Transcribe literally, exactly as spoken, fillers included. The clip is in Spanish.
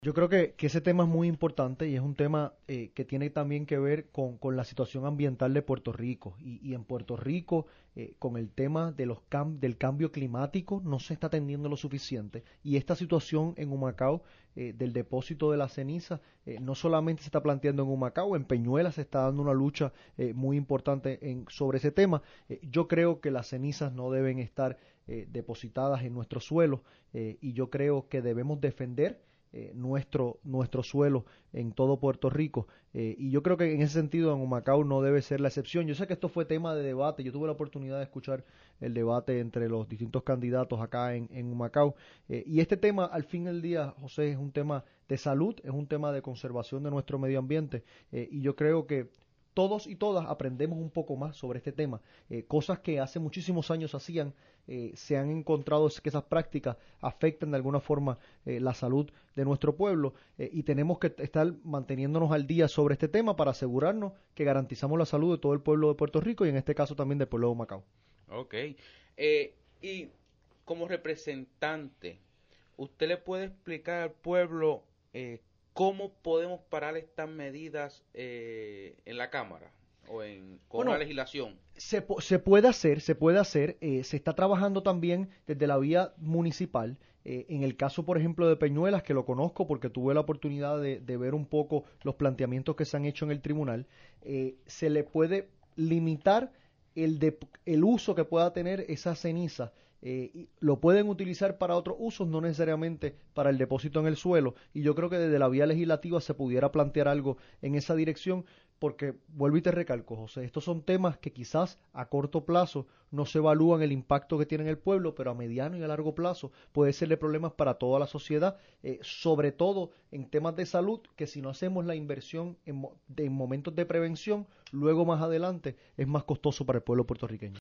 Yo creo que, que ese tema es muy importante y es un tema eh, que tiene también que ver con, con la situación ambiental de Puerto Rico. Y, y en Puerto Rico, eh, con el tema de los cam- del cambio climático, no se está atendiendo lo suficiente. Y esta situación en Humacao, eh, del depósito de la ceniza, eh, no solamente se está planteando en Humacao, en Peñuelas se está dando una lucha eh, muy importante en, sobre ese tema. Eh, yo creo que las cenizas no deben estar eh, depositadas en nuestro suelo eh, y yo creo que debemos defender eh, nuestro, nuestro suelo en todo Puerto Rico. Eh, y yo creo que en ese sentido en Humacao no debe ser la excepción. Yo sé que esto fue tema de debate, yo tuve la oportunidad de escuchar el debate entre los distintos candidatos acá en, en Humacao. Eh, y este tema, al fin del día, José, es un tema de salud, es un tema de conservación de nuestro medio ambiente. Eh, y yo creo que todos y todas aprendemos un poco más sobre este tema. Eh, cosas que hace muchísimos años hacían, eh, se han encontrado que esas prácticas afectan de alguna forma eh, la salud de nuestro pueblo eh, y tenemos que estar manteniéndonos al día sobre este tema para asegurarnos que garantizamos la salud de todo el pueblo de Puerto Rico y en este caso también del pueblo de Macao. Ok. Eh, y como representante, ¿usted le puede explicar al pueblo eh, cómo podemos parar estas medidas eh, en la Cámara o en, con una Bueno, legislación? Se, se puede hacer, se puede hacer, eh, se está trabajando también desde la vía municipal. Eh, en el caso, por ejemplo, de Peñuelas, que lo conozco porque tuve la oportunidad de, de ver un poco los planteamientos que se han hecho en el tribunal, eh, se le puede limitar el, de, el uso que pueda tener esa ceniza. Eh, y lo pueden utilizar para otros usos, no necesariamente para el depósito en el suelo. Y yo creo que desde la vía legislativa se pudiera plantear algo en esa dirección porque vuelvo y te recalco, José, estos son temas que quizás a corto plazo no se evalúan el impacto que tiene en el pueblo, pero a mediano y a largo plazo puede serle problemas para toda la sociedad, eh, sobre todo en temas de salud, que si no hacemos la inversión en, mo de, en momentos de prevención, luego más adelante es más costoso para el pueblo puertorriqueño.